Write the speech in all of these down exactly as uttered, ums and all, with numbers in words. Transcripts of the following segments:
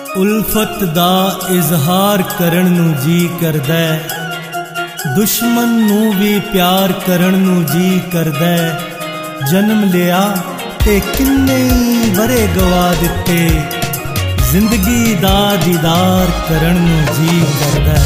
उल्फत दा इजहार करन नू जी करदा, दुश्मन नू भी प्यार करन नू जी करदा। जन्म लिया ते किन्ने बरे गवा दिते, जिंदगी दा दीदार करन नू जी करदा।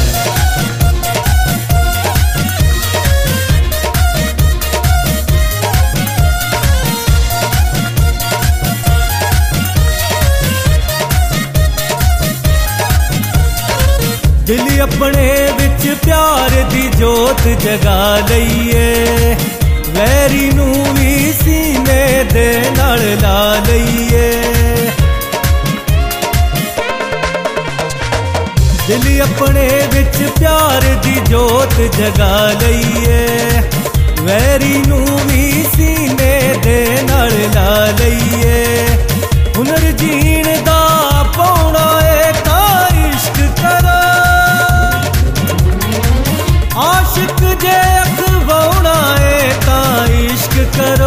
दिल अपने विच प्यार दी जोत जगा लईए, वैरी नू भी सीने दे नाल ला लईए। दिल अपने विच प्यार दी जोत जगा लईए, वैरी नू भी सीने दे नाल ला लईए। हुनर जीण दा पौना है तां इश्क करो, आशिक जे अखवाउणा है तां इश्क करो।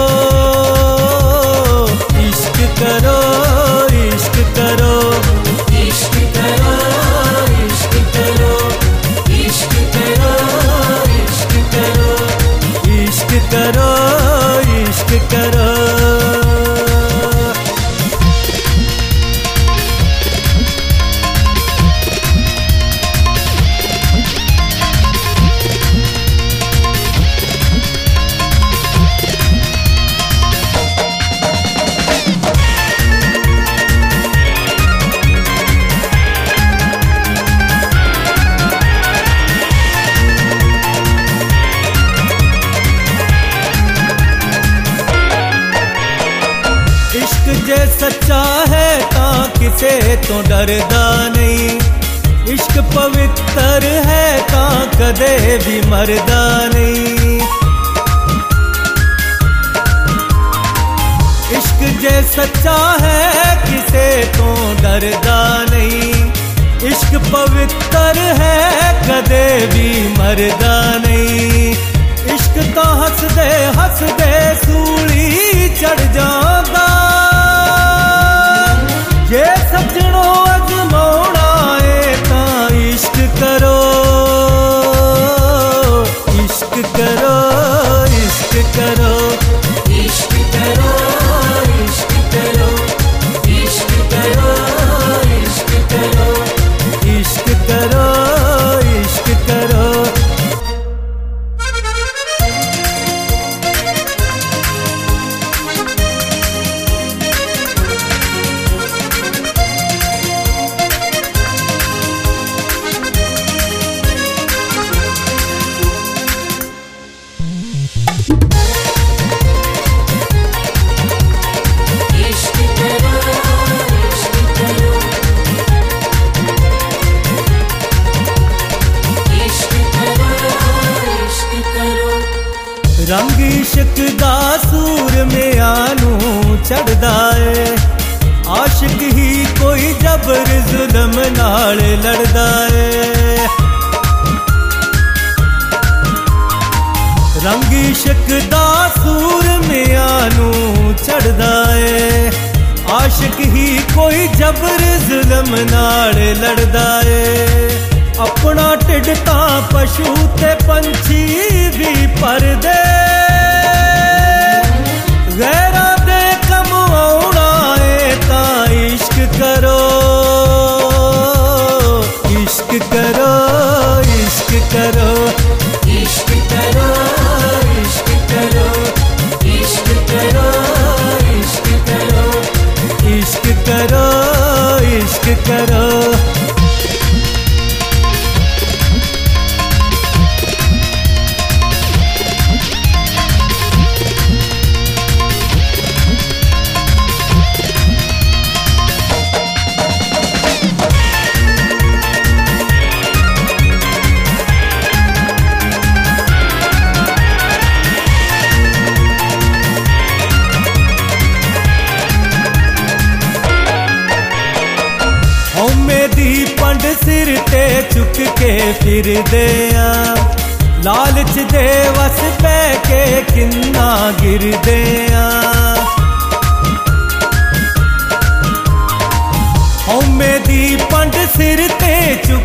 इश्क करो इश्क करो इश्क करो इश्क करो इश्क करो इश्क करो इश्क करो इश्क करो। जे सच्चा है तां किसे तो डरदा नहीं, इश्क पवित्र है तां कदे भी मरदा नहीं। इश्क जे सच्चा है किसे तो डरदा नहीं, इश्क पवित्र है कदे भी मरदा नहीं। इश्क तां हसदे हसदे सूली चढ़ जांदा, जे सजणो अजमाउणा है तां इश्क करो। इश्क करो इश्क करो इश्क करो इश्क करो इश्क करो इश्क करो इश्क करो इश्क करो। रंग इश्क दा सूर में आनू चढ़दा है, आशिक ही कोई जबर जुल्म नाल लड़दा है। रंग इश्क दा सूर में आनू चढ़दा है, आशिक ही कोई जबर जुल्म नाल लड़दा है। अपना ढिड तां पशु ते पंछी भी परदे, गैरा दे कम आउणा है तां इश्क करो। इश्क करो इश्क करो इश्क करो इश्क करो इश्क करो इश्क करो इश्क करो इश्क करो। दी पंड सिर ते चुक के फिर दे आ, लालच दे वस पै के किन्ना गिर दे आ। हमें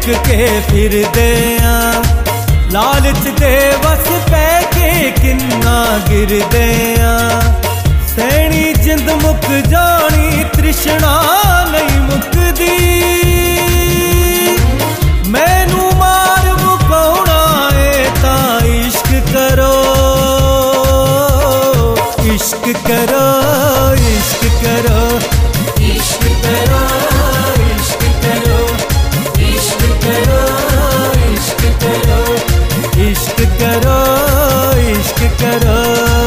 मुक के फिरदे आ, लालच दे वस पै के किन्ना गिरदे आ। सैनी जिंद मुक जानी तृष्णा नहीं मुकदी, मैनू मार मुकाउणा है तां इश्क करो, इश्क करो, इश्क करो, इश्क करो, इश्क करो, इश्क करो, इश्क करो, इश्क करो, इश्क करो।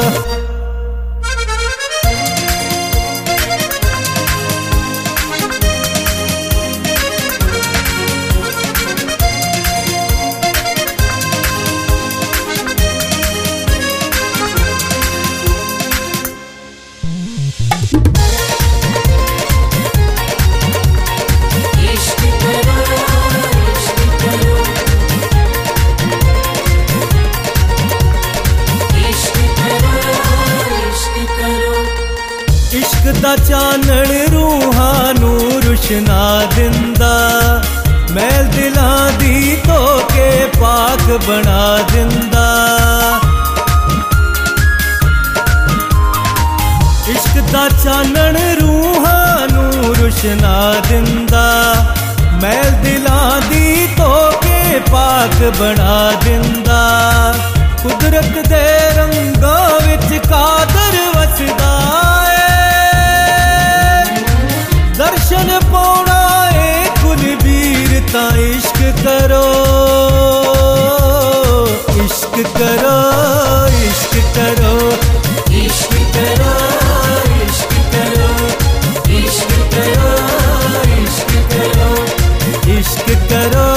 इश्क दा चानण रूहां नू रुशना दिंदा, मैल दिलां दी धो के पाक बना दिंदा। इश्क दा चानण रूहां नू रुशना दिंदा, मैल दिलां दी धो के पाक बना दिंदा। कुदरत दे रंगां विच कादर वसदा दर्शन पाउणा है कुलबीर तां इश्क करो, इश्क करो, इश्क करो, इश्क करो, इश्क करो, इश्क करो, इश्क करो, इश्क करो।